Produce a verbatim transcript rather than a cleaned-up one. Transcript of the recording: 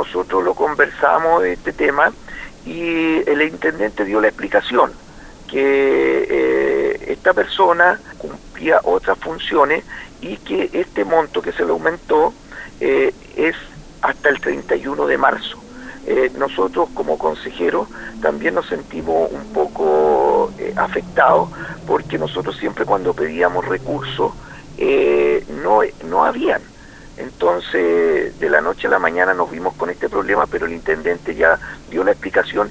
nosotros lo conversamos de este tema y el intendente dio la explicación que eh, esta persona cumplía otras funciones y que este monto que se le aumentó eh, es hasta el treinta y uno de marzo. Eh, nosotros como consejeros también nos sentimos un poco eh, afectados porque nosotros siempre cuando pedíamos recursos eh, no, no habían. Entonces de la noche a la mañana nos vimos con este problema, pero el intendente ya dio la explicación